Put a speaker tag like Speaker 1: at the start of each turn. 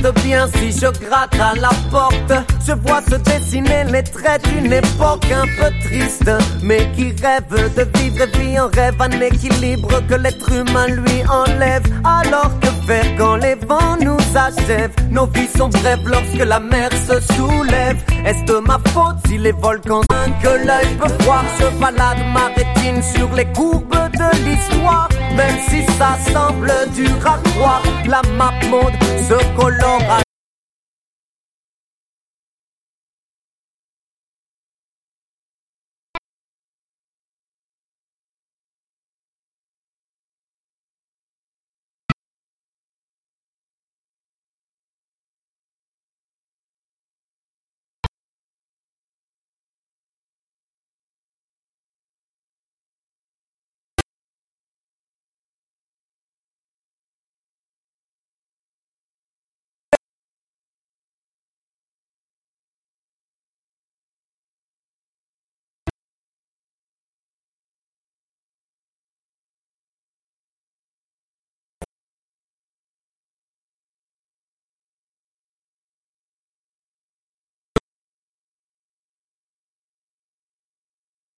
Speaker 1: regarde bien si je gratte à la porte. Je vois se dessiner les traits d'une époque un peu triste, mais qui rêve de vivre et vit en rêve un équilibre que l'être humain lui enlève. Alors que faire quand les vents nous achèvent? Nos vies sont brèves lorsque la mer se soulève. Est-ce de ma faute si les volcans que l'œil peut voir? Je balade ma rétine sur les courbes de l'histoire, même si ça semble dur à croire. La map monde se colore à